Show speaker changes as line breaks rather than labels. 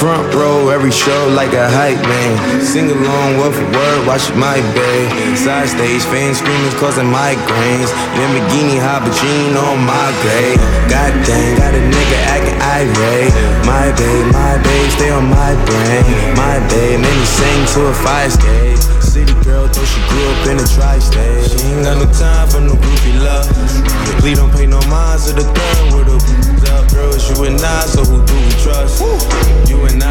front row, every show like a hype man. Sing along, word for word, watch it my bae. Side stage, fans screaming, causing migraines. Lamborghini, Habagine on my grade. God dang, got a nigga acting irate. My babe, stay on my brain. My babe, made me sing to a fire escape. City girl, though she grew up in the tri-state. She ain't got no time for no goofy love. Please don't pay no mind to the girl with her up. Girl, it's you and I, so who do we trust? You and